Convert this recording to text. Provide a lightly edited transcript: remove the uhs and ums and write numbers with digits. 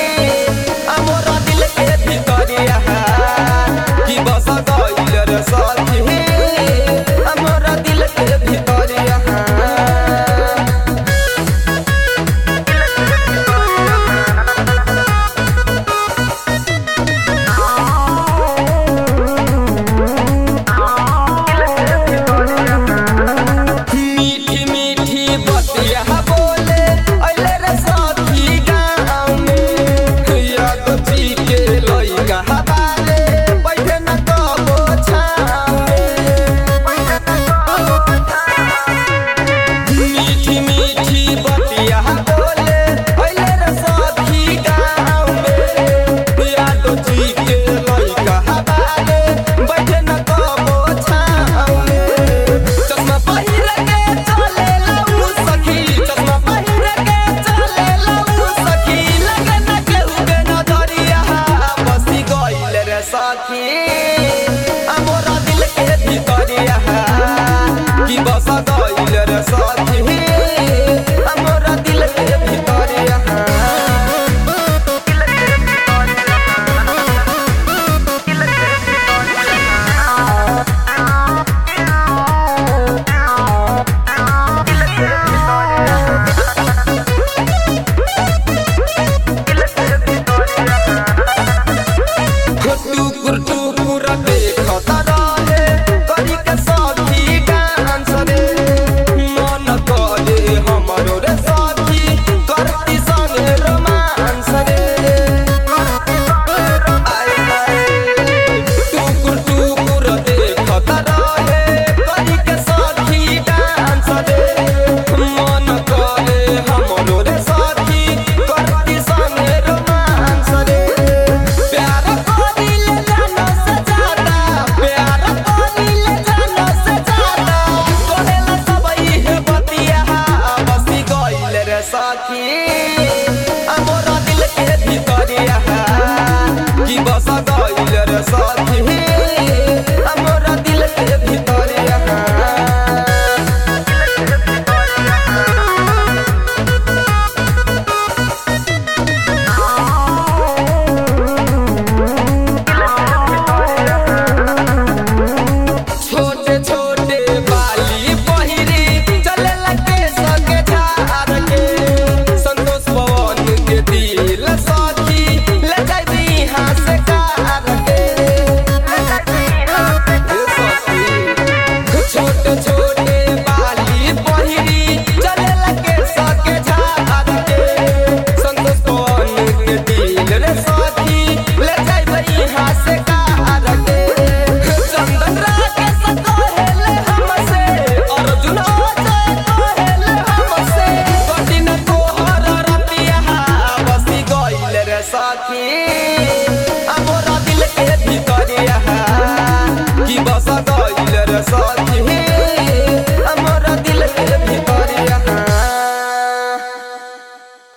हमरा दिल के भितरिया कि बस गइल रे सखी हमरा दिल के भितरिया मीठी मीठी बतिया बोले अइले रे सखी गाँव में याद जी के लइका हवाले बैठे न कबो छाव मीठी मीठी बतिया बोले अइले रे सखी गाँव में याद जी के लइका हवाले बैठे न कबो छाव चश्मा पहिर के चले लाऊ सखी चश्मा पहिर के चले लाऊ सखी लगे न केहू के नजरिया बसी गइल रे सखी हमरा दिल के भितरिया कि बस गइल रे सखी हमरा दिल के भितरिया टुकुर टुकुर देखत रहे करी के सखी डांस रे मन करे हमरो रे सखी करती संगे रोमांस रे आय हाय टुकुर टुकुर देखत रहे करी के सखी डांस रे मन करे हमरो रे सखी करती संगे रोमांस रे प्यार करिले जानो से ज्यादा प्यार करिले जानो से ज्यादा कहेला सब इहे बतिया बसी गइल रे सखी हमरा दिल के भितरिया कि बस गइल रे सखी हमरा दिल के भितरिया छोटे छोटे बाली पहिरी चले लगे सके झार के संतोष पवन के दिल सखी ले जाई यहाँ से कार के छोटे छोटे बाली पहिरी चले लगे सके झार के संतोष पवन के दिल रे सखी ले जाई यहाँ से कार के चंदन राकेश कहेले हमसे अर्जुन अजय कहेले हमसे कठिन तोहर रतिया बसी गइल रे सखी हमरा दिल के भितरिया कि बस गइल रे सखी